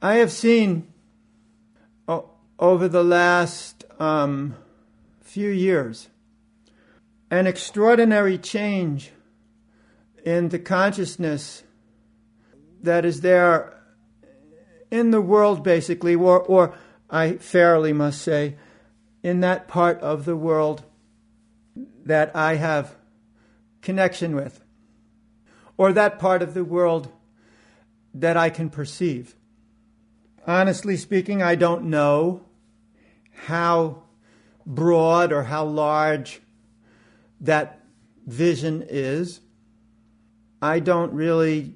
I have seen over the last few years an extraordinary change in the consciousness that is there in the world, basically, or I fairly must say, in that part of the world that I have connection with, or that part of the world that I can perceive. Honestly speaking, I don't know how broad or how large that vision is. I don't really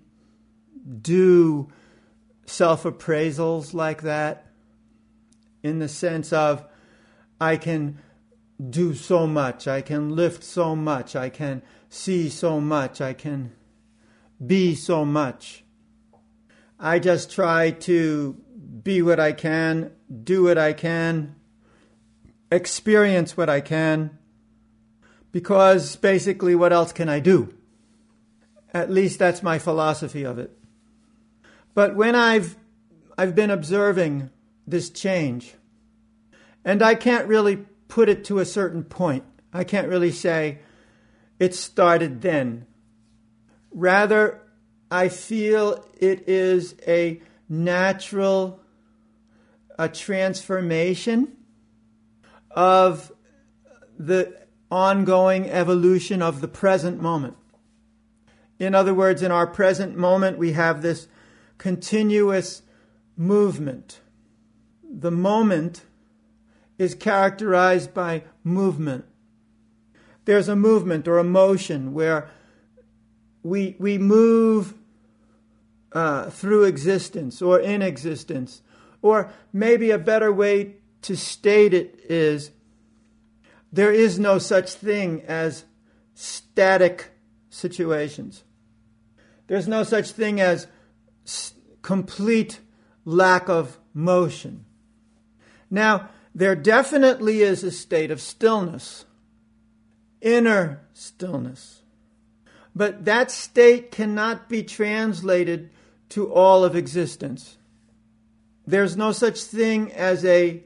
do self-appraisals like that, in the sense of I can do so much, I can lift so much, I can see so much, I can be so much. I just try to be what I can, do what I can, experience what I can, because basically what else can I do? At least that's my philosophy of it. But when I've been observing this change, and I can't really put it to a certain point. I can't really say it started then. Rather, I feel it is a natural transformation of the ongoing evolution of the present moment. In other words, in our present moment, we have this continuous movement. The moment is characterized by movement. There's a movement or a motion where we move through existence or in existence. Or maybe a better way to state it is, there is no such thing as static situations. There's no such thing as complete lack of motion. Now, there definitely is a state of stillness, inner stillness. But that state cannot be translated to all of existence. There's no such thing as a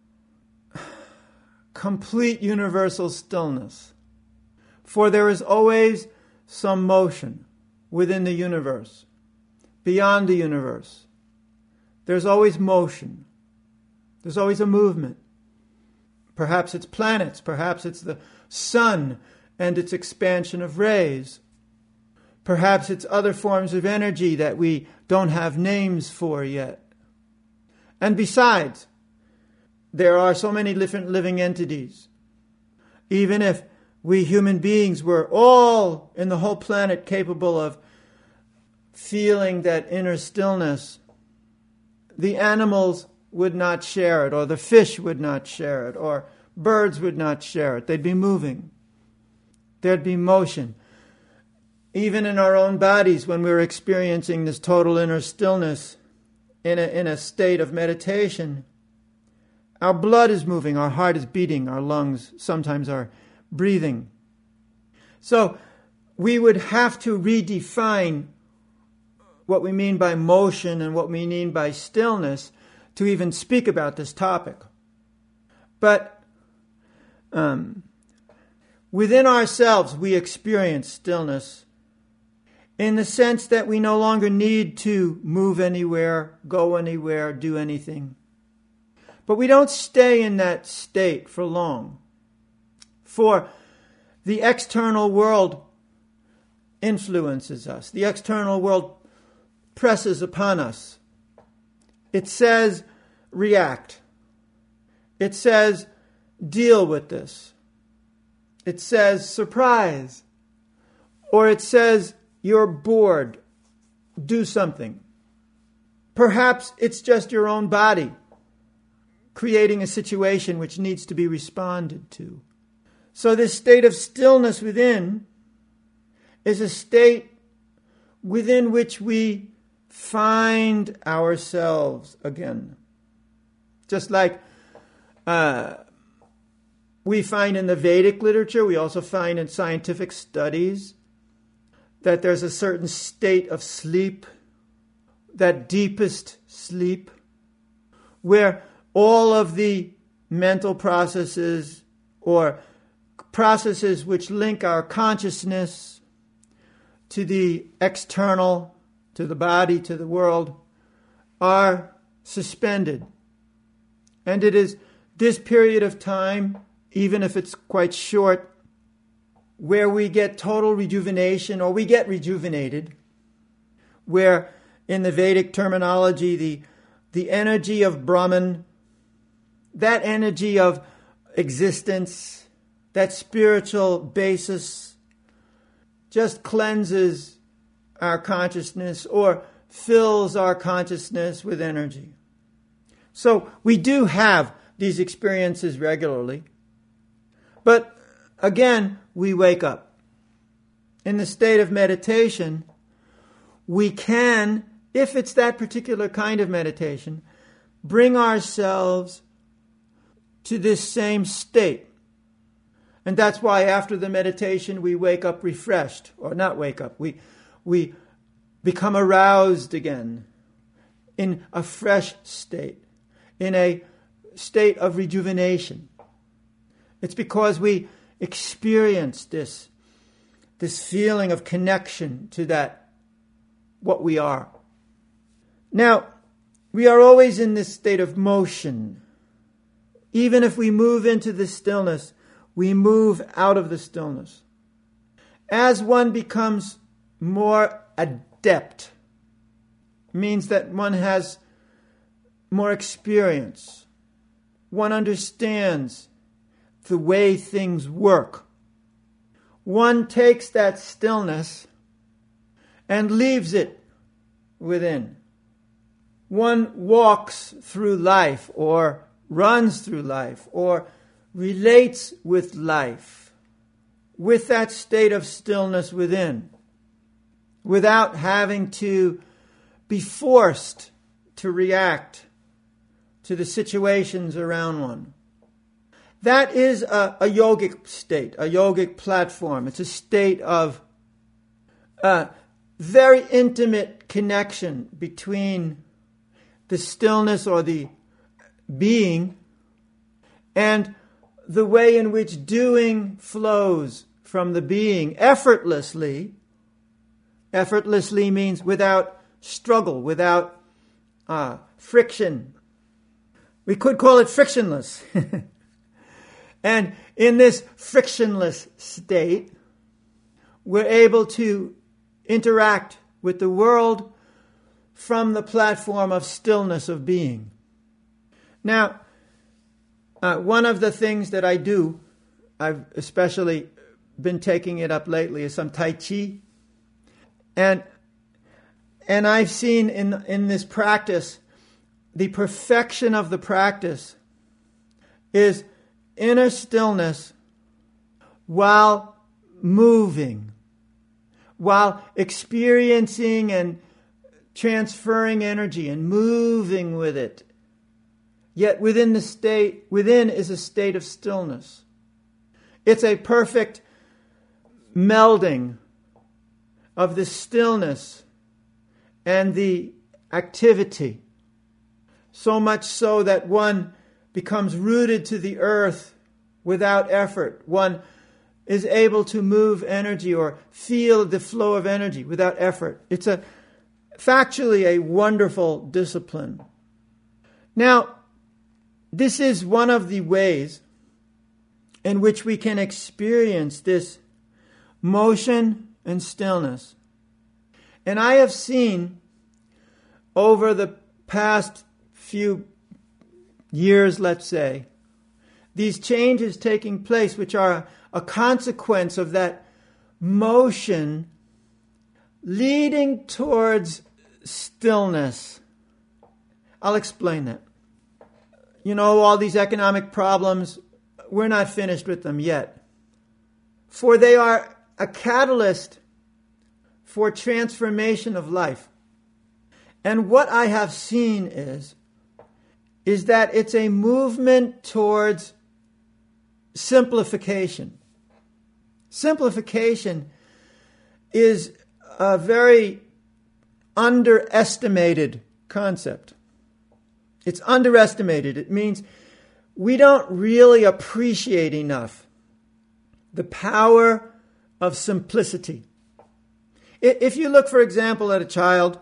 complete universal stillness. For there is always some motion within the universe, beyond the universe. There's always motion. There's always a movement. Perhaps it's planets, perhaps it's the sun and its expansion of rays. Perhaps it's other forms of energy that we don't have names for yet. And besides, there are so many different living entities. Even if we human beings were all in the whole planet capable of feeling that inner stillness, the animals would not share it, or the fish would not share it, or birds would not share it. They'd be moving. There'd be motion. Even in our own bodies, when we're experiencing this total inner stillness in a state of meditation, our blood is moving, our heart is beating, our lungs sometimes are breathing. So we would have to redefine what we mean by motion and what we mean by stillness to even speak about this topic. But within ourselves, we experience stillness in the sense that we no longer need to move anywhere, go anywhere, do anything. But we don't stay in that state for long. For the external world influences us. The external world presses upon us. It says, react. It says, deal with this. It says, surprise. Or it says, you're bored. Do something. Perhaps it's just your own body creating a situation which needs to be responded to. So this state of stillness within is a state within which we find ourselves again. Just like we find in the Vedic literature, we also find in scientific studies that there's a certain state of sleep that deepest sleep, where all of the mental processes or processes which link our consciousness to the external, to the body, to the world, are suspended. And it is this period of time, even if it's quite short, where we get total rejuvenation, or we get rejuvenated, where in the Vedic terminology, the energy of Brahman, that energy of existence, that spiritual basis, just cleanses our consciousness or fills our consciousness with energy. So we do have these experiences regularly. But again, we wake up. In the state of meditation, we can, if it's that particular kind of meditation, bring ourselves to this same state. And that's why after the meditation we wake up refreshed, or not wake up, we become aroused again in a fresh state, in a state of rejuvenation. It's because we experience this feeling of connection to that, what we are. Now, we are always in this state of motion. Even if we move into the stillness, we move out of the stillness. As one becomes more adept, means that one has more experience. One understands the way things work. One takes that stillness and leaves it within. One walks through life, or runs through life, or relates with life with that state of stillness within, without having to be forced to react to the situations around one. That is a yogic state, a yogic platform. It's a state of very intimate connection between the stillness or the being and the way in which doing flows from the being effortlessly. Effortlessly means without struggle, without friction. We could call it frictionless. And in this frictionless state, we're able to interact with the world from the platform of stillness of being. Now, one of the things that I do, I've especially been taking it up lately, is some Tai Chi. And I've seen in this practice, the perfection of the practice is inner stillness while moving, while experiencing and transferring energy and moving with it. Yet within is a state of stillness. It's a perfect melding of the stillness and the activity. So much so that one becomes rooted to the earth without effort. One is able to move energy or feel the flow of energy without effort. It's factually a wonderful discipline. Now, this is one of the ways in which we can experience this motion and stillness. And I have seen over the past few years, let's say, these changes taking place, which are a consequence of that motion leading towards stillness. I'll explain that. You know, all these economic problems, we're not finished with them yet. For they are a catalyst for transformation of life. And what I have seen is that it's a movement towards simplification. Simplification is a very underestimated concept. It's underestimated. It means we don't really appreciate enough the power of simplicity. If you look, for example, at a child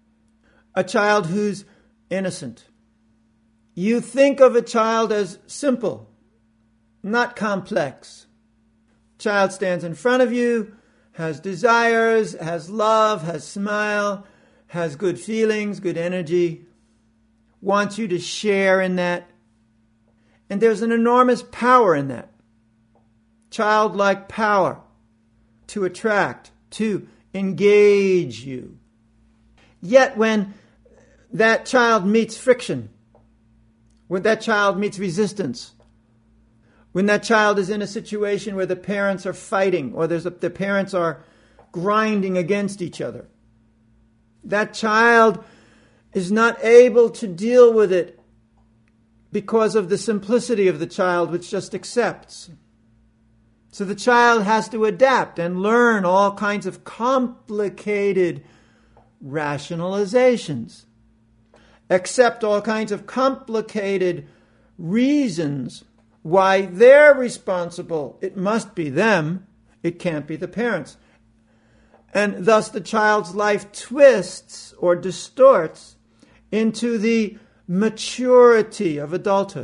who's innocent, you think of a child as simple, not complex. Child stands in front of you, has desires, has love, has smile, has good feelings, good energy, wants you to share in that. And there's an enormous power in that. Childlike power to attract, to engage you. Yet when that child meets friction, when that child meets resistance, when that child is in a situation where the parents are fighting or the parents are grinding against each other, that child is not able to deal with it because of the simplicity of the child, which just accepts. So the child has to adapt and learn all kinds of complicated rationalizations, accept all kinds of complicated reasons why they're responsible. It must be them. It can't be the parents. And thus the child's life twists or distorts into the maturity of adulthood.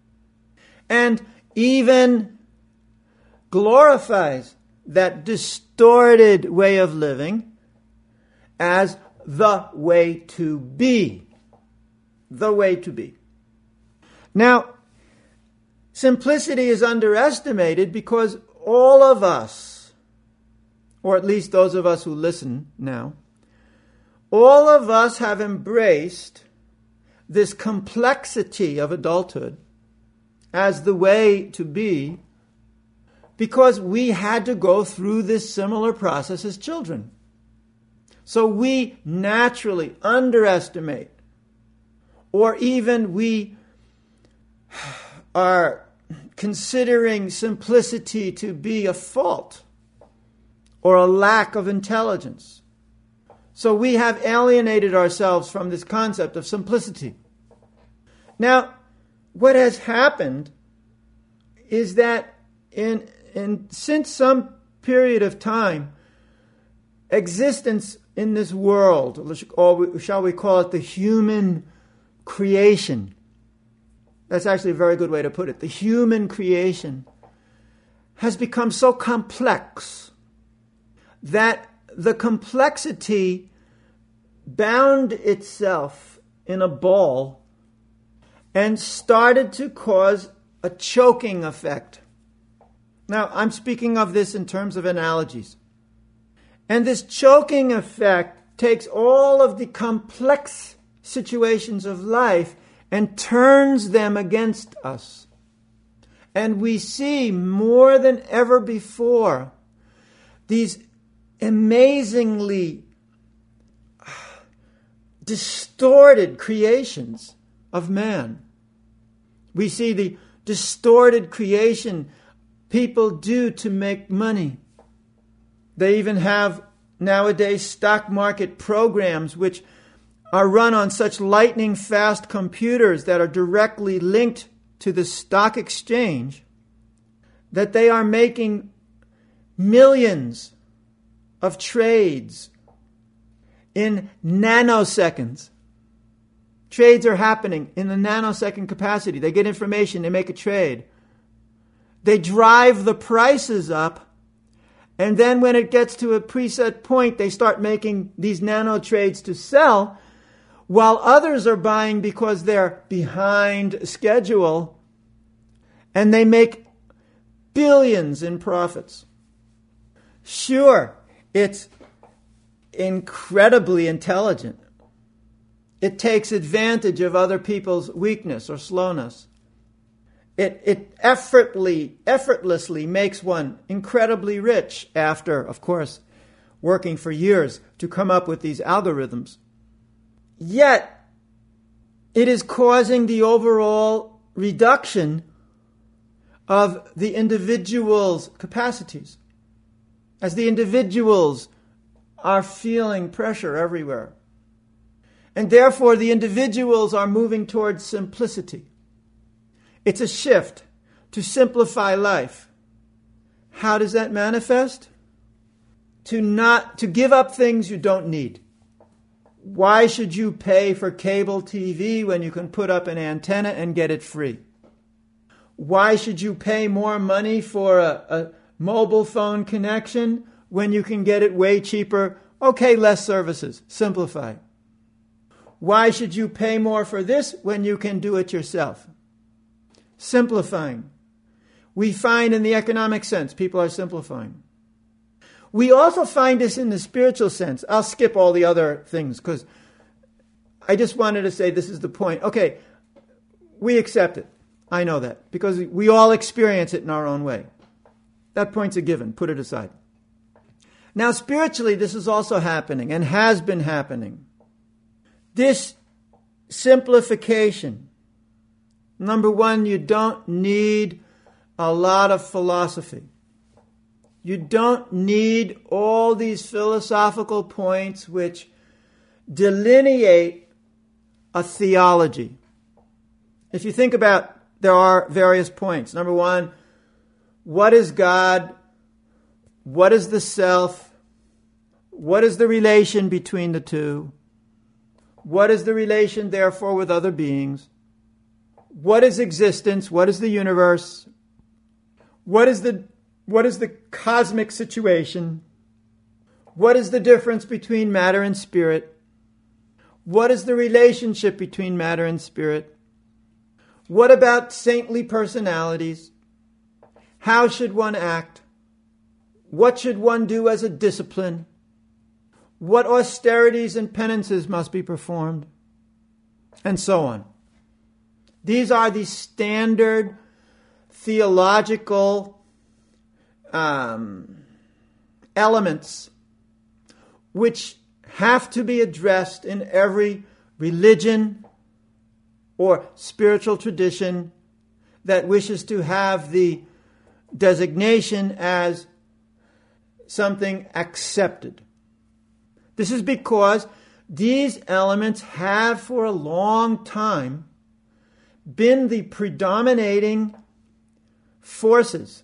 And even glorifies that distorted way of living as the way to be. The way to be. Now, simplicity is underestimated because all of us, or at least those of us who listen now, all of us have embraced this complexity of adulthood as the way to be because we had to go through this similar process as children. So we naturally underestimate, or even we are considering simplicity to be a fault or a lack of intelligence. So we have alienated ourselves from this concept of simplicity. Now, what has happened is that since some period of time, existence in this world, or shall we call it the human creation, that's actually a very good way to put it, the human creation has become so complex that the complexity bound itself in a ball and started to cause a choking effect. Now, I'm speaking of this in terms of analogies. And this choking effect takes all of the complex situations of life and turns them against us. And we see more than ever before these amazingly distorted creations of man. We see the distorted creation people do to make money. They even have nowadays stock market programs which are run on such lightning fast computers that are directly linked to the stock exchange that they are making millions of trades in nanoseconds. Trades are happening in the nanosecond capacity. They get information, they make a trade. They drive the prices up, and then when it gets to a preset point, they start making these nano trades to sell, while others are buying because they're behind schedule, and they make billions in profits. Sure, it's incredibly intelligent. It takes advantage of other people's weakness or slowness. It effortlessly makes one incredibly rich after, of course, working for years to come up with these algorithms. Yet, it is causing the overall reduction of the individual's capacities. As the individuals are feeling pressure everywhere. And therefore, the individuals are moving towards simplicity. It's a shift to simplify life. How does that manifest? To give up things you don't need. Why should you pay for cable TV when you can put up an antenna and get it free? Why should you pay more money for a mobile phone connection when you can get it way cheaper? Okay, less services. Simplify. Why should you pay more for this when you can do it yourself? Simplifying. We find in the economic sense, people are simplifying. We also find this in the spiritual sense. I'll skip all the other things because I just wanted to say this is the point. Okay, we accept it. I know that because we all experience it in our own way. That point's a given. Put it aside. Now, spiritually, this is also happening and has been happening. This simplification. Number one, you don't need a lot of philosophy. You don't need all these philosophical points which delineate a theology. If you think about, there are various points. Number one, what is God? What is the self? What is the relation between the two? What is the relation, therefore, with other beings? What is existence? What is the universe? What is the cosmic situation? What is the difference between matter and spirit? What is the relationship between matter and spirit? What about saintly personalities? How should one act? What should one do as a discipline? What austerities and penances must be performed? And so on. These are the standard theological elements which have to be addressed in every religion or spiritual tradition that wishes to have the designation as something accepted. This is because these elements have for a long time been the predominating forces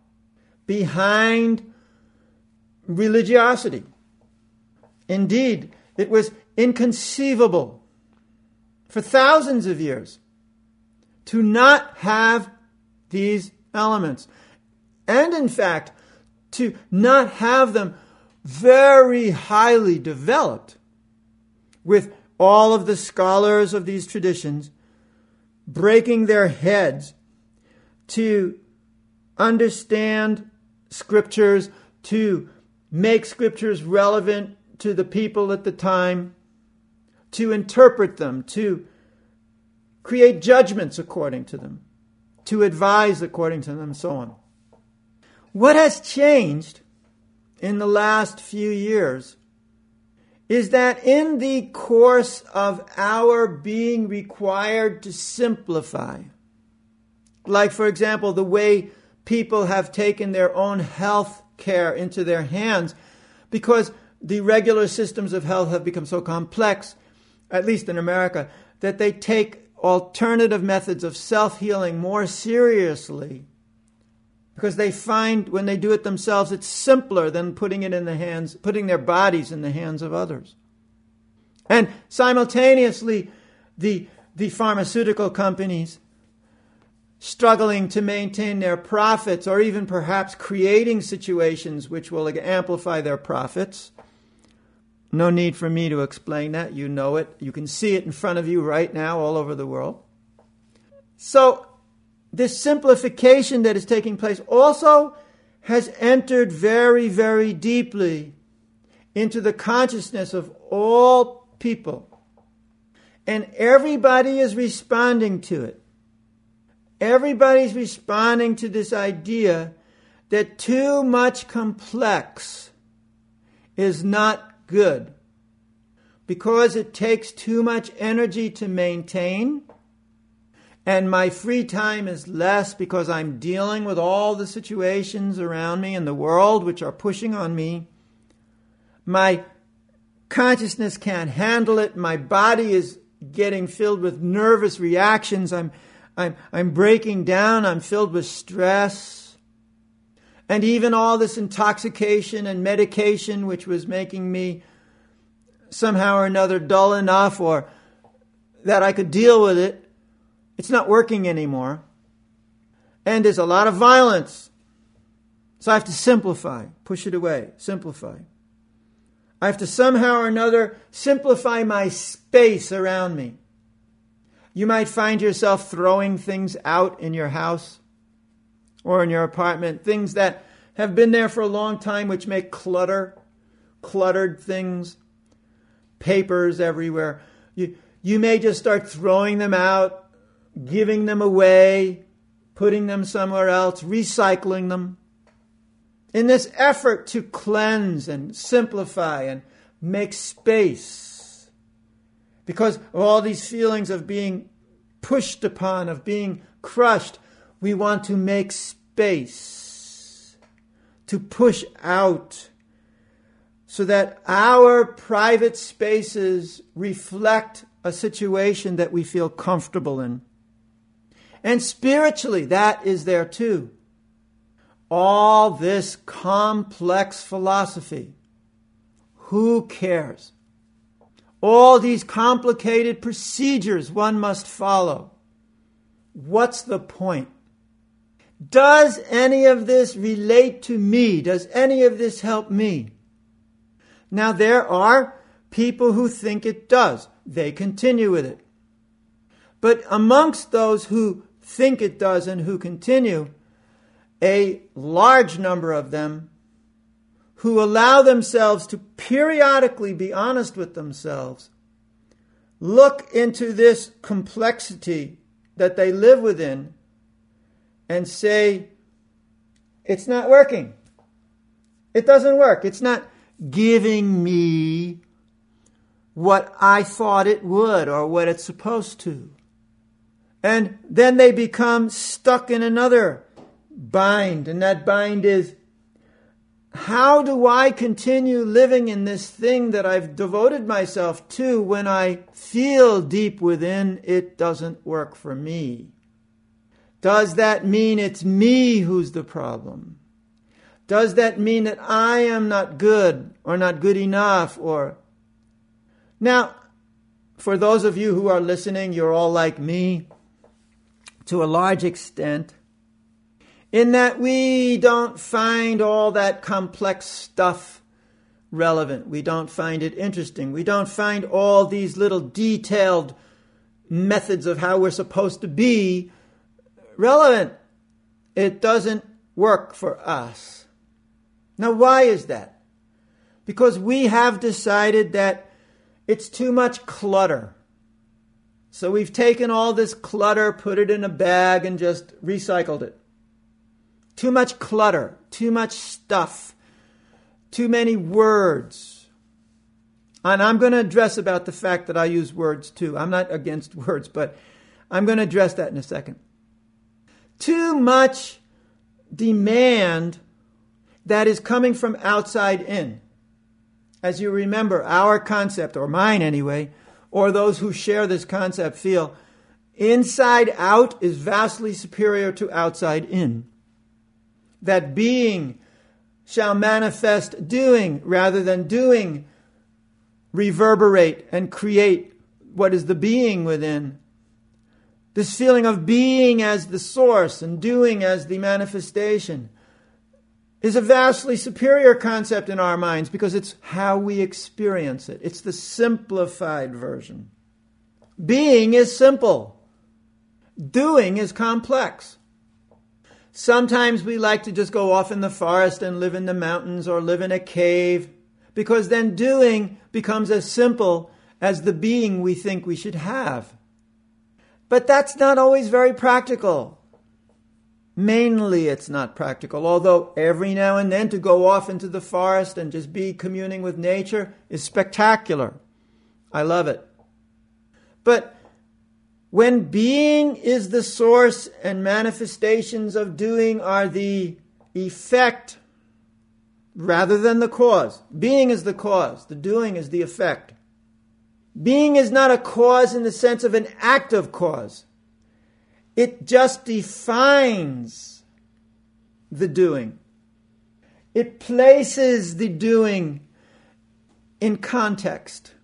behind religiosity. Indeed, it was inconceivable for thousands of years to not have these elements. And in fact, to not have them very highly developed, with all of the scholars of these traditions breaking their heads to understand scriptures, to make scriptures relevant to the people at the time, to interpret them, to create judgments according to them, to advise according to them, and so on. What has changed in the last few years is that in the course of our being required to simplify, like, for example, the way people have taken their own health care into their hands, because the regular systems of health have become so complex, at least in America, that they take alternative methods of self-healing more seriously, because they find when they do it themselves, it's simpler than putting their bodies in the hands of others. And simultaneously, the pharmaceutical companies struggling to maintain their profits, or even perhaps creating situations which will amplify their profits. No need for me to explain that. You know it. You can see it in front of you right now all over the world. So this simplification that is taking place also has entered very, very deeply into the consciousness of all people. And everybody is responding to it. Everybody's responding to this idea that too much complex is not good, because it takes too much energy to maintain, and my free time is less because I'm dealing with all the situations around me in the world which are pushing on me. My consciousness can't handle it. My body is getting filled with nervous reactions. I'm breaking down. I'm filled with stress. And even all this intoxication and medication, which was making me somehow or another dull enough or that I could deal with it, it's not working anymore. And there's a lot of violence. So I have to simplify, push it away, simplify. I have to somehow or another simplify my space around me. You might find yourself throwing things out in your house or in your apartment, things that have been there for a long time, which make cluttered things, papers everywhere. You may just start throwing them out, giving them away, putting them somewhere else, recycling them. In this effort to cleanse and simplify and make space, because of all these feelings of being pushed upon, of being crushed, we want to make space, to push out, so that our private spaces reflect a situation that we feel comfortable in. And spiritually, that is there too. All this complex philosophy, who cares? All these complicated procedures one must follow. What's the point? Does any of this relate to me? Does any of this help me? Now, there are people who think it does. They continue with it. But amongst those who think it does and who continue, a large number of them who allow themselves to periodically be honest with themselves, look into this complexity that they live within and say, it's not working. It doesn't work. It's not giving me what I thought it would or what it's supposed to. And then they become stuck in another bind, and that bind is, how do I continue living in this thing that I've devoted myself to when I feel deep within it doesn't work for me? Does that mean it's me who's the problem? Does that mean that I am not good or not good enough? Or now, for those of you who are listening, you're all like me to a large extent, in that we don't find all that complex stuff relevant. We don't find it interesting. We don't find all these little detailed methods of how we're supposed to be relevant. It doesn't work for us. Now, why is that? Because we have decided that it's too much clutter. So we've taken all this clutter, put it in a bag, and just recycled it. Too much clutter, too much stuff, too many words. And I'm going to address about the fact that I use words too. I'm not against words, but I'm going to address that in a second. Too much demand that is coming from outside in. As you remember, our concept, or mine anyway, or those who share this concept feel, inside out is vastly superior to outside in. That being shall manifest doing rather than doing reverberate and create what is the being within. This feeling of being as the source and doing as the manifestation is a vastly superior concept in our minds because it's how we experience it. It's the simplified version. Being is simple. Doing is complex. Sometimes we like to just go off in the forest and live in the mountains or live in a cave, because then doing becomes as simple as the being we think we should have. But that's not always very practical. Mainly it's not practical, although every now and then to go off into the forest and just be communing with nature is spectacular. I love it. But when being is the source and manifestations of doing are the effect, rather than the cause. Being is the cause. The doing is the effect. Being is not a cause in the sense of an active cause. It just defines the doing. It places the doing in context.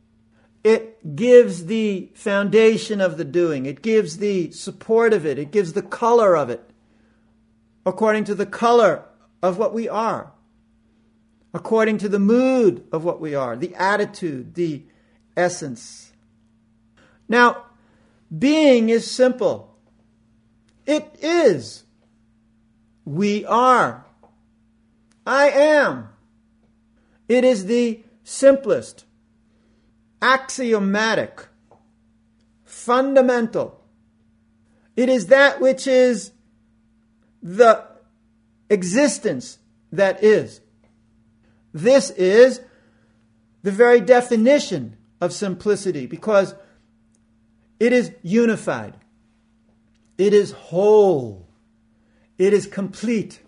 It gives the foundation of the doing. It gives the support of it. It gives the color of it, according to the color of what we are, according to the mood of what we are, the attitude, the essence. Now, being is simple. It is. We are. I am. It is the simplest, axiomatic, fundamental. It is that which is the existence that is. This is the very definition of simplicity, because it is unified. It is whole. It is complete.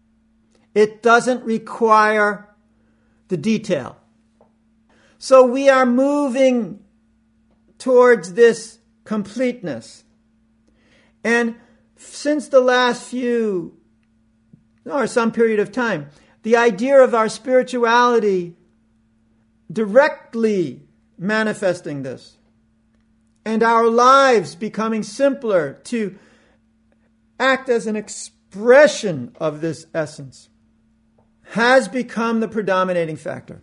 It doesn't require the detail. So we are moving towards this completeness. And since the last few, or some period of time, the idea of our spirituality directly manifesting this, and our lives becoming simpler to act as an expression of this essence, has become the predominating factor.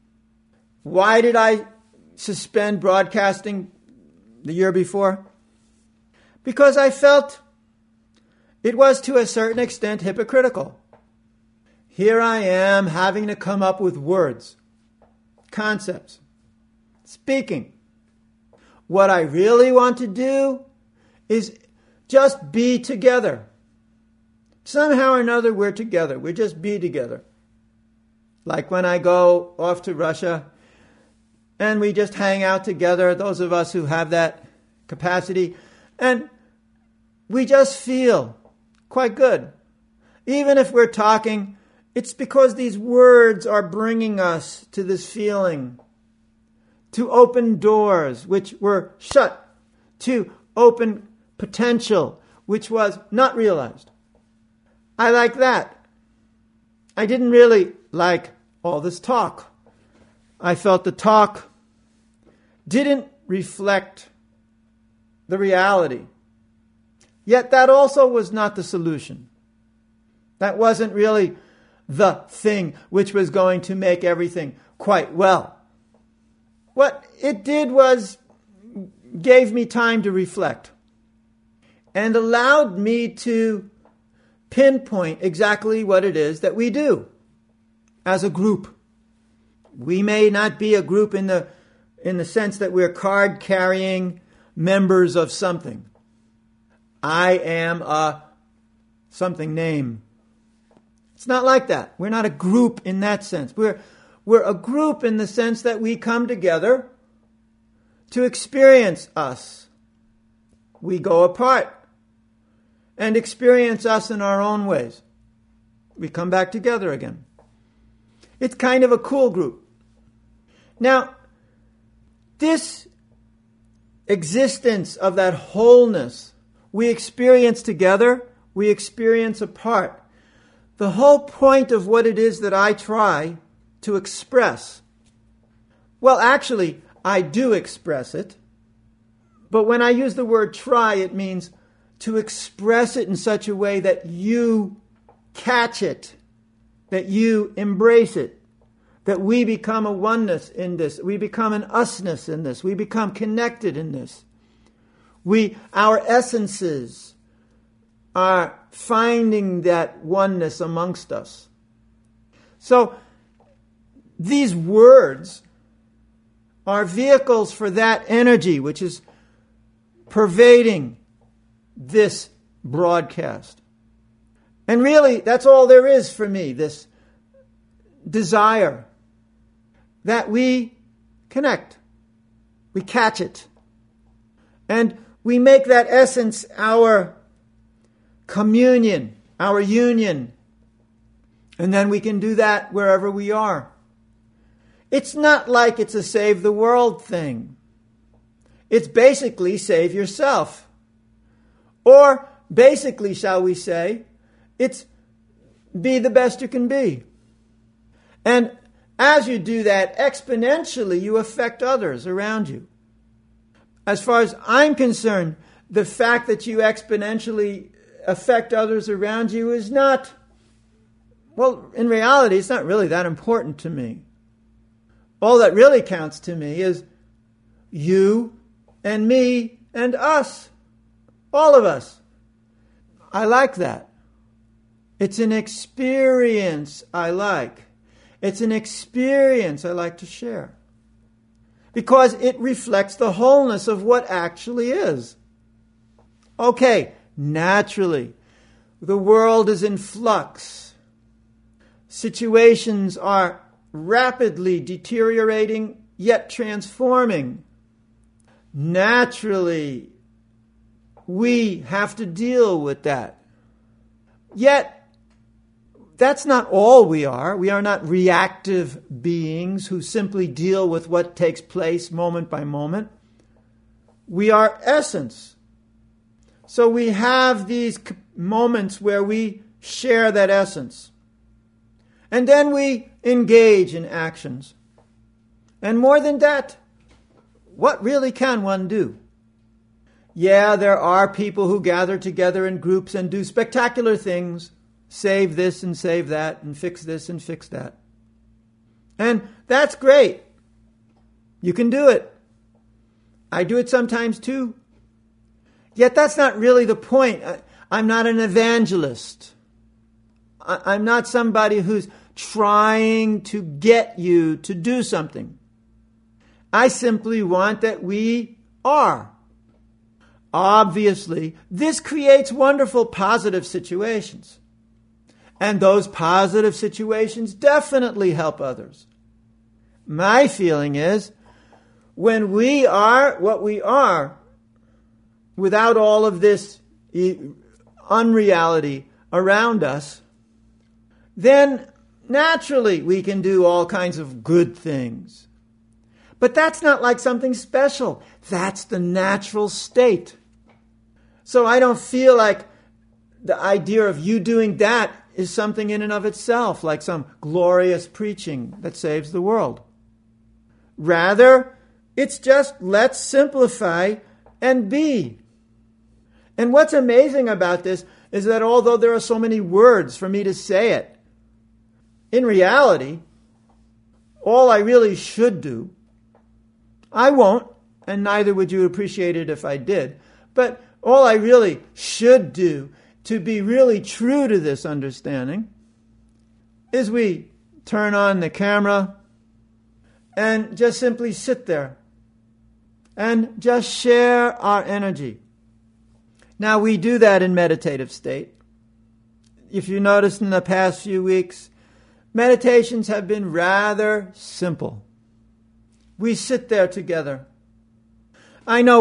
Why did I suspend broadcasting the year before? Because I felt it was to a certain extent hypocritical. Here I am having to come up with words, concepts, speaking. What I really want to do is just be together. Somehow or another we're together. We just be together. Like when I go off to Russia and we just hang out together, those of us who have that capacity, and we just feel quite good. Even if we're talking, it's because these words are bringing us to this feeling, to open doors which were shut, to open potential which was not realized. I like that. I didn't really like all this talk. I felt the talk didn't reflect the reality. Yet that also was not the solution. That wasn't really the thing which was going to make everything quite well. What it did was gave me time to reflect and allowed me to pinpoint exactly what it is that we do as a group. We may not be a group in the sense that we're card-carrying members of something. I am a something name. It's not like that. We're not a group in that sense. We're a group in the sense that we come together to experience us. We go apart and experience us in our own ways. We come back together again. It's kind of a cool group. Now, this existence of that wholeness we experience together, we experience apart. The whole point of what it is that I try to express, well, actually, I do express it, but when I use the word try, it means to express it in such a way that you catch it, that you embrace it, that we become a oneness in this, we become an usness in this, we become connected in this. Our essences are finding that oneness amongst us. So these words are vehicles for that energy which is pervading this broadcast. And really, that's all there is for me, this desire that we connect, we catch it, and we make that essence our communion, our union, And then we can do that wherever we are. It's not like it's a save the world thing. It's basically save yourself. Or basically, shall we say, it's be the best you can be. And as you do that, exponentially you affect others around you. As far as I'm concerned, the fact that you exponentially affect others around you is not, well, in reality, it's not really that important to me. All that really counts to me is you and me and us. All of us. I like that. It's an experience I like. It's an experience I like to share. Because it reflects the wholeness of what actually is. Okay, naturally, the world is in flux. Situations are rapidly deteriorating, yet transforming. Naturally, we have to deal with that. Yet, that's not all we are. We are not reactive beings who simply deal with what takes place moment by moment. We are essence. So we have these moments where we share that essence. And then we engage in actions. And more than that, what really can one do? Yeah, there are people who gather together in groups and do spectacular things. Save this and save that and fix this and fix that. And that's great. You can do it. I do it sometimes too. Yet that's not really the point. I'm not an evangelist. I'm not somebody who's trying to get you to do something. I simply want that we are. Obviously, this creates wonderful positive situations. And those positive situations definitely help others. My feeling is, when we are what we are, without all of this unreality around us, then naturally we can do all kinds of good things. But that's not like something special. That's the natural state. So I don't feel like the idea of you doing that is something in and of itself, like some glorious preaching that saves the world. Rather, it's just let's simplify and be. And what's amazing about this is that although there are so many words for me to say it, in reality, all I really should do, I won't, and neither would you appreciate it if I did, but all I really should do to be really true to this understanding is we turn on the camera and just simply sit there and just share our energy. Now, we do that in meditative state. If you noticed in the past few weeks, meditations have been rather simple. We sit there together. I know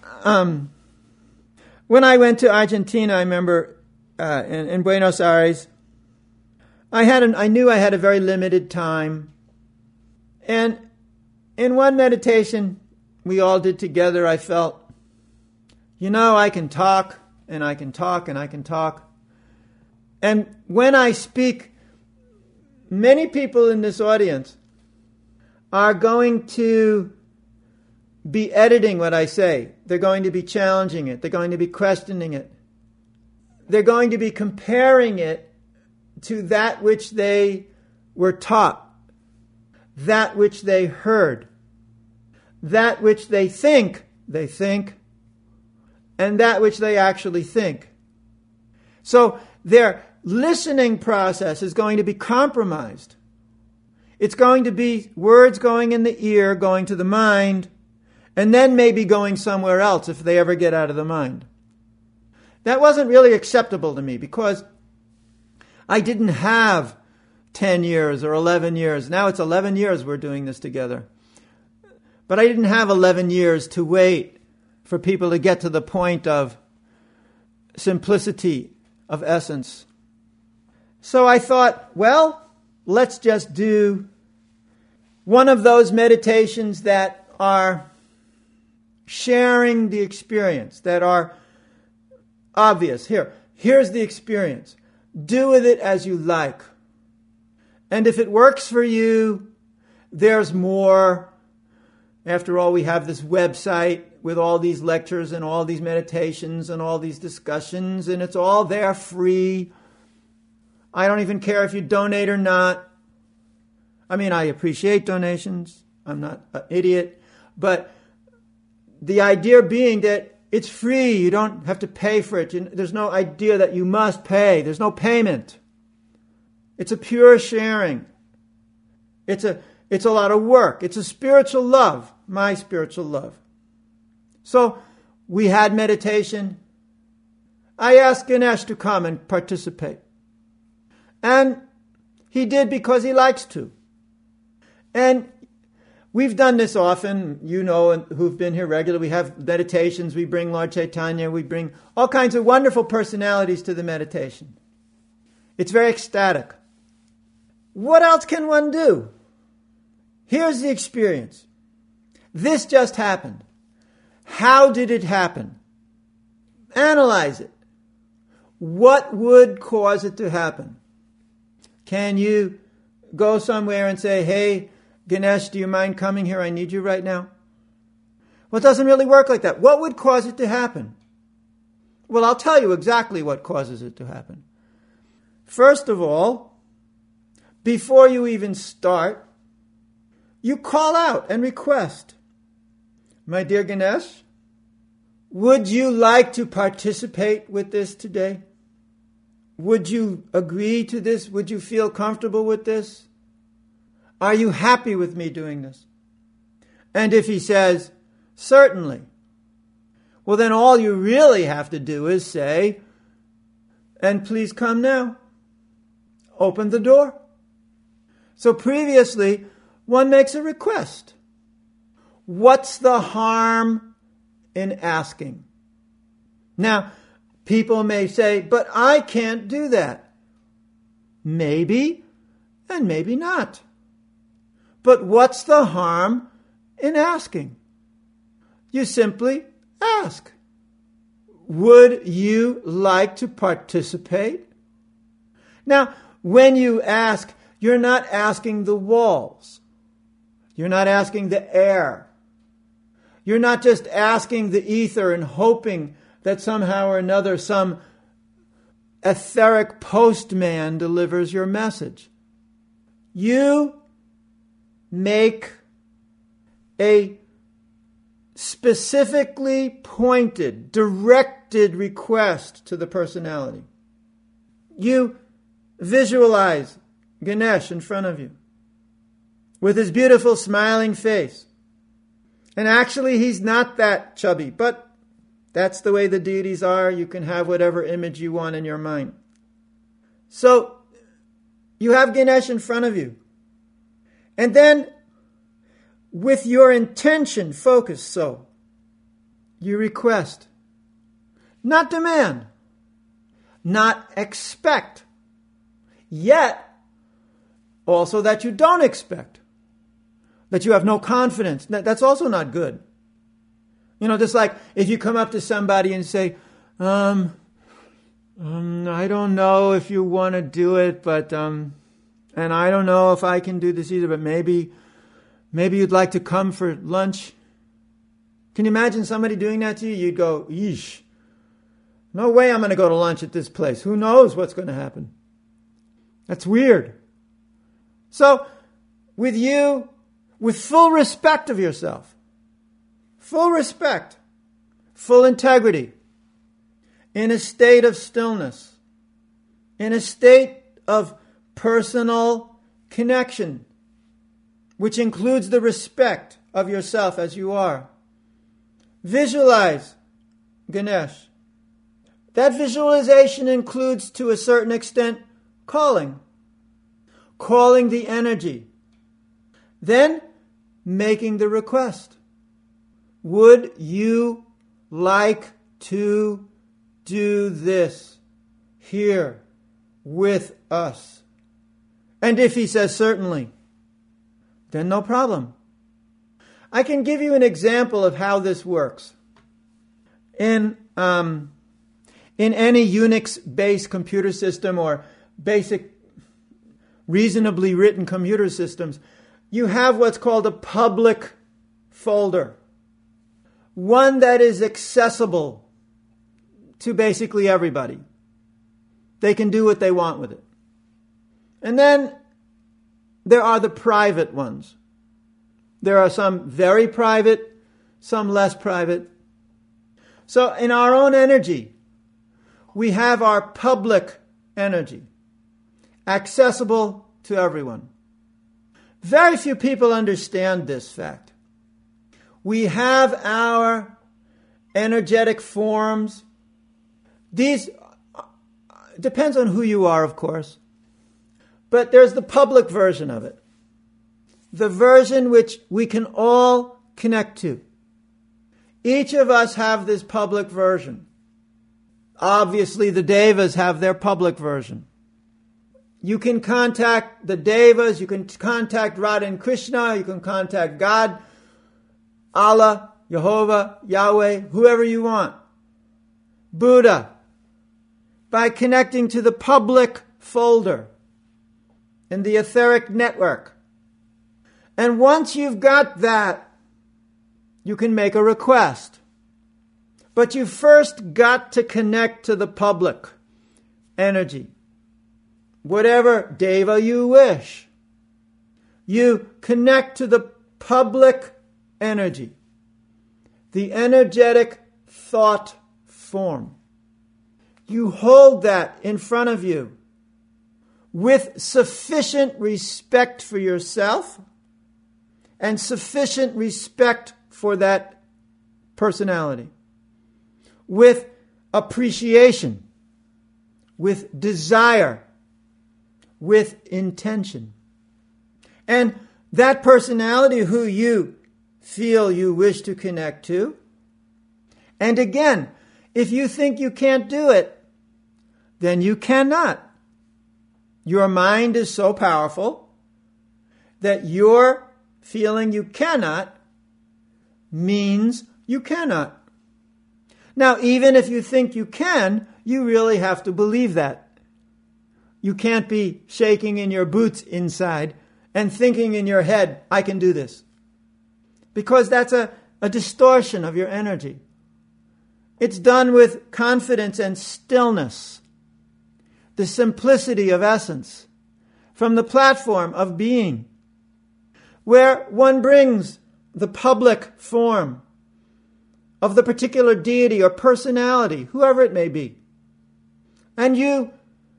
when I went to Argentina, I remember in Buenos Aires, I knew I had a very limited time. And in one meditation we all did together, I felt, I can talk, and I can talk, and I can talk. And when I speak, many people in this audience are going to be editing what I say. They're going to be challenging it. They're going to be questioning it. They're going to be comparing it to that which they were taught, that which they heard, that which they think, and that which they actually think. So their listening process is going to be compromised. It's going to be words going in the ear, going to the mind, and then maybe going somewhere else if they ever get out of the mind. That wasn't really acceptable to me because I didn't have 10 years or 11 years. Now it's 11 years we're doing this together. But I didn't have 11 years to wait for people to get to the point of simplicity, of essence. So I thought, well, let's just do one of those meditations that are sharing the experience, that are obvious. Here's the experience. Do with it as you like. And if it works for you, there's more. After all, we have this website with all these lectures and all these meditations and all these discussions, and it's all there free. I don't even care if you donate or not. I mean, I appreciate donations. I'm not an idiot. But the idea being that it's free. You don't have to pay for it. There's no idea that you must pay. There's no payment. It's a pure sharing. It's a lot of work. It's a spiritual love, my spiritual love. So we had meditation. I asked Ganesh to come and participate. And he did because he likes to. And we've done this often, you know, and who've been here regularly. We have meditations. We bring Lord Chaitanya. We bring all kinds of wonderful personalities to the meditation. It's very ecstatic. What else can one do? Here's the experience. This just happened. How did it happen? Analyze it. What would cause it to happen? Can you go somewhere and say, hey, Ganesh, do you mind coming here? I need you right now. Well, it doesn't really work like that. What would cause it to happen? Well, I'll tell you exactly what causes it to happen. First of all, before you even start, you call out and request, my dear Ganesh, would you like to participate with this today? Would you agree to this? Would you feel comfortable with this? Are you happy with me doing this? And if he says, certainly, well, then all you really have to do is say, and please come now. Open the door. So previously, one makes a request. What's the harm in asking? Now, people may say, but I can't do that. Maybe, and maybe not. But what's the harm in asking? You simply ask. Would you like to participate? Now, when you ask, you're not asking the walls. You're not asking the air. You're not just asking the ether and hoping that somehow or another some etheric postman delivers your message. You make a specifically pointed, directed request to the personality. You visualize Ganesh in front of you with his beautiful smiling face. And actually, he's not that chubby, but that's the way the deities are. You can have whatever image you want in your mind. So, you have Ganesh in front of you. And then, with your intention focused so, you request, not demand, not expect, yet also that you don't expect, that you have no confidence. That's also not good. You know, just like if you come up to somebody and say, I don't know if you want to do it, but, and I don't know if I can do this either, but maybe you'd like to come for lunch. Can you imagine somebody doing that to you? You'd go, yeesh, no way I'm going to go to lunch at this place. Who knows what's going to happen? That's weird. So, with you, with full respect of yourself, full respect, full integrity, in a state of stillness, in a state of personal connection, which includes the respect of yourself as you are. Visualize Ganesh. That visualization includes, to a certain extent, calling the energy. Then, making the request. Would you like to do this here with us. And if he says certainly, then no problem. I can give you an example of how this works. In any Unix-based computer system or basic, reasonably written computer systems, you have what's called a public folder. One that is accessible to basically everybody. They can do what they want with it. And then there are the private ones. There are some very private, some less private. So in our own energy, we have our public energy, accessible to everyone. Very few people understand this fact. We have our energetic forms. These depends on who you are, of course. But there's the public version of it. The version which we can all connect to. Each of us have this public version. Obviously, the Devas have their public version. You can contact the Devas, you can contact Radha and Krishna, you can contact God, Allah, Jehovah, Yahweh, whoever you want. Buddha, by connecting to the public folder in the etheric network. And once you've got that, you can make a request. But you first got to connect to the public energy. Whatever Deva you wish. You connect to the public energy. The energetic thought form. You hold that in front of you with sufficient respect for yourself and sufficient respect for that personality. With appreciation, with desire, with intention. And that personality who you feel you wish to connect to. And again, if you think you can't do it, then you cannot. Your mind is so powerful that your feeling you cannot means you cannot. Now, even if you think you can, you really have to believe that. You can't be shaking in your boots inside and thinking in your head, I can do this. Because that's a distortion of your energy. It's done with confidence and stillness. The simplicity of essence. From the platform of being. Where one brings the public form of the particular deity or personality, whoever it may be. And you,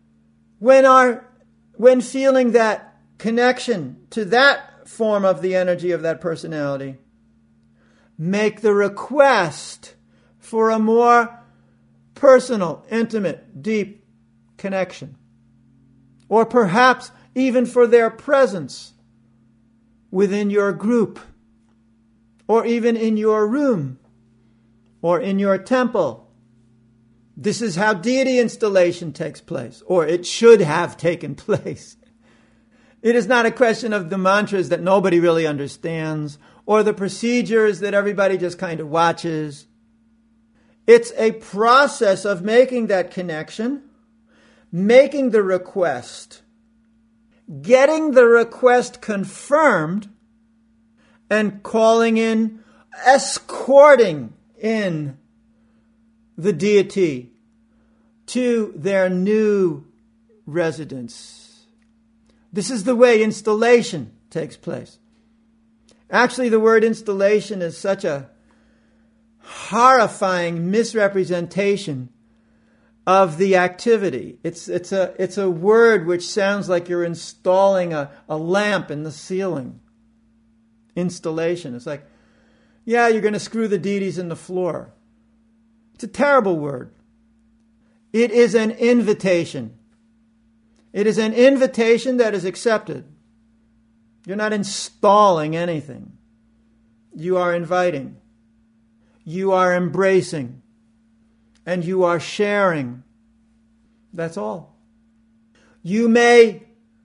when feeling that connection to that form of the energy of that personality, make the request for a more personal, intimate, deep connection. Or perhaps even for their presence within your group, or even in your room, or in your temple. This is how deity installation takes place, or it should have taken place. It is not a question of the mantras that nobody really understands, or the procedures that everybody just kind of watches. It's a process of making that connection, making the request, getting the request confirmed, and calling in, escorting in the deity to their new residence. This is the way installation takes place. Actually, the word installation is such a horrifying misrepresentation of the activity. It's a word which sounds like you're installing a lamp in the ceiling. Installation. It's like, yeah, you're going to screw the deities in the floor. It's a terrible word. It is an invitation. It is an invitation that is accepted. You're not installing anything. You are inviting. You are embracing. And you are sharing. That's all. You may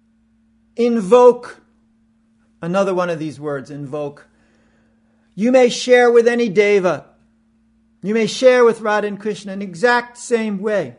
invoke, another one of these words, invoke. You may share with any deva. You may share with Radha and Krishna in the exact same way.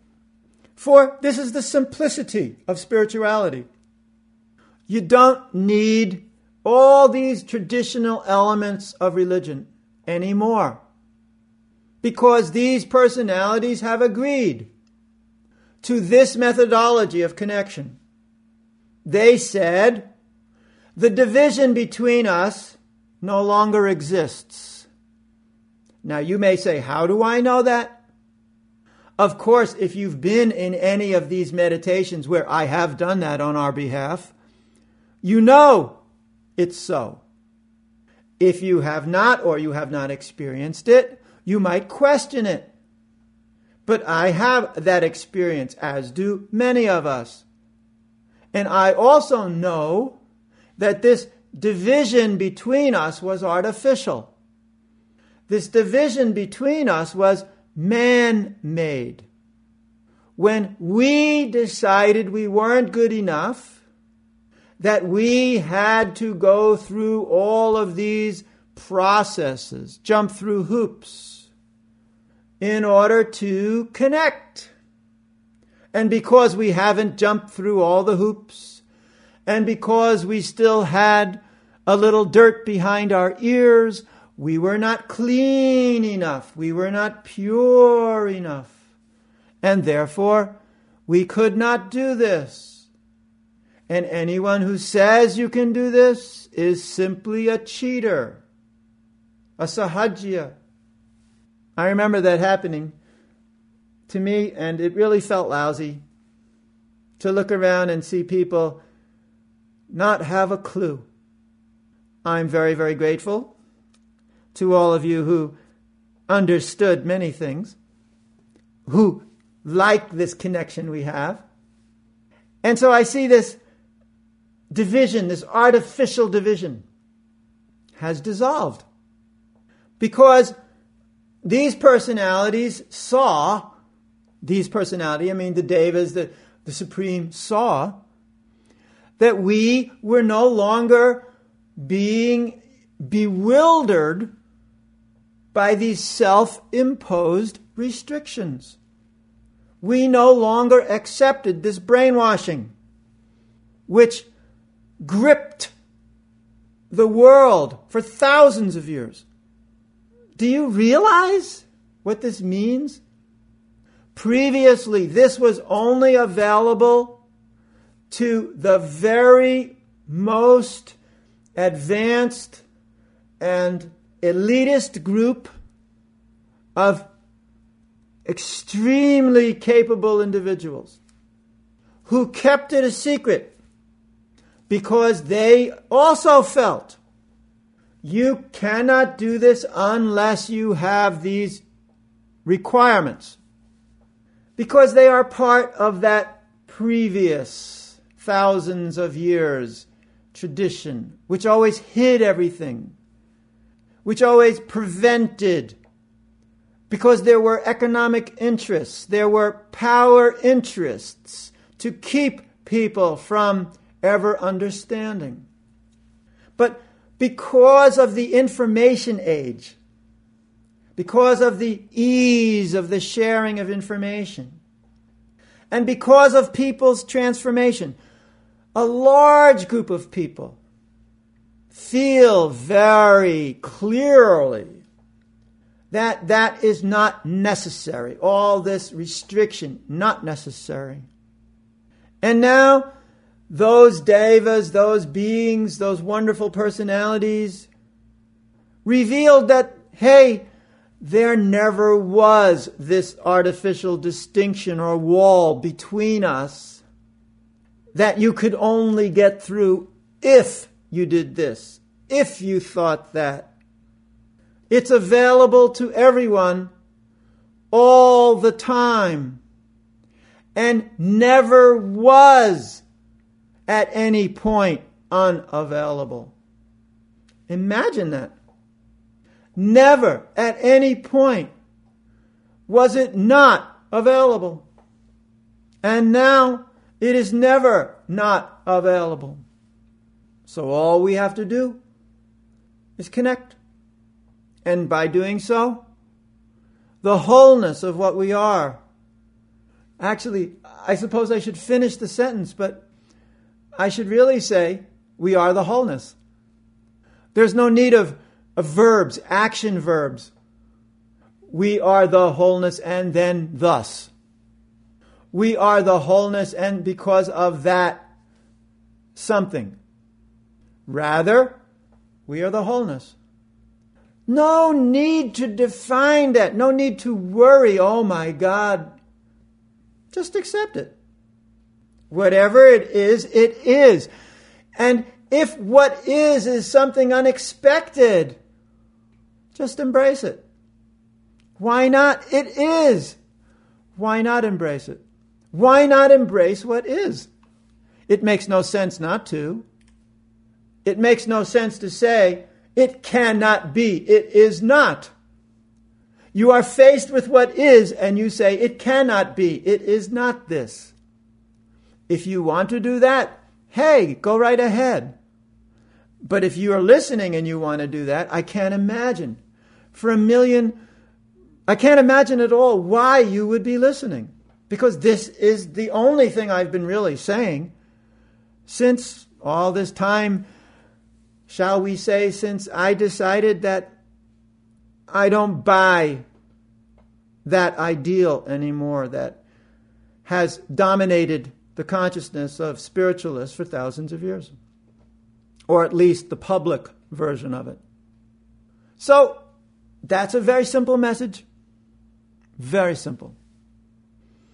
For this is the simplicity of spirituality. You don't need all these traditional elements of religion anymore, because these personalities have agreed to this methodology of connection. They said, the division between us no longer exists. Now you may say, how do I know that? Of course, if you've been in any of these meditations where I have done that on our behalf, you know it's so. If you have not, or you have not experienced it, you might question it. But I have that experience, as do many of us. And I also know that this division between us was artificial. This division between us was man-made. When we decided we weren't good enough, that we had to go through all of these processes, jump through hoops, in order to connect. And because we haven't jumped through all the hoops, and because we still had a little dirt behind our ears, we were not clean enough, we were not pure enough, and therefore we could not do this. And anyone who says you can do this is simply a cheater, a sahajya. I remember that happening to me, and it really felt lousy to look around and see people not have a clue. I'm very, very grateful to all of you who understood many things, who like this connection we have. And so I see this division, this artificial division, has dissolved. Because these personalities saw, I mean the devas, the Supreme saw, that we were no longer being bewildered by these self-imposed restrictions. We no longer accepted this brainwashing, which gripped the world for thousands of years. Do you realize what this means? Previously, this was only available to the very most advanced and elitist group of extremely capable individuals who kept it a secret because they also felt you cannot do this unless you have these requirements, because they are part of that previous thousands of years tradition, which always hid everything, which always prevented, because there were economic interests, there were power interests to keep people from ever understanding. But because of the information age, because of the ease of the sharing of information, and because of people's transformation, a large group of people feel very clearly that that is not necessary. All this restriction, not necessary. And now, those devas, those beings, those wonderful personalities revealed that, hey, there never was this artificial distinction or wall between us that you could only get through if you did this, if you thought that. It's available to everyone all the time and never was at any point unavailable. Imagine that. Never at any point was it not available. And now It is never not available. So all we have to do is connect. And by doing so, the wholeness of what we are. Actually, I suppose I should finish the sentence, but I should really say, we are the wholeness. There's no need of verbs, action verbs. We are the wholeness and then thus. We are the wholeness and because of that something. Rather, we are the wholeness. No need to define that. No need to worry. Oh my God. Just accept it. Whatever it is, it is. And if what is something unexpected, just embrace it. Why not? It is. Why not embrace it? Why not embrace what is? It makes no sense not to. It makes no sense to say, it cannot be. It is not. You are faced with what is, and you say, it cannot be. It is not this. If you want to do that, hey, go right ahead. But if you are listening and you want to do that, I can't imagine. I can't imagine at all why you would be listening. Because this is the only thing I've been really saying since all this time, shall we say, since I decided that I don't buy that ideal anymore that has dominated the consciousness of spiritualists for thousands of years. Or at least the public version of it. So, that's a very simple message. Very simple.